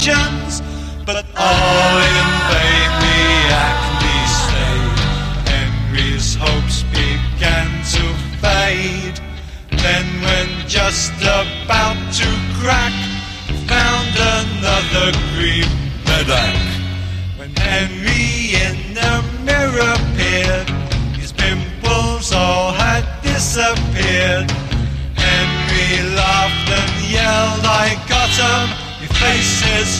but all in vain. The Acme stayed. Henry's hopes began to fade. Then, when just about to crack, found another green medak. When Henry in the mirror peered, his pimples all had disappeared. Henry laughed and yelled, "I got 'em, your face is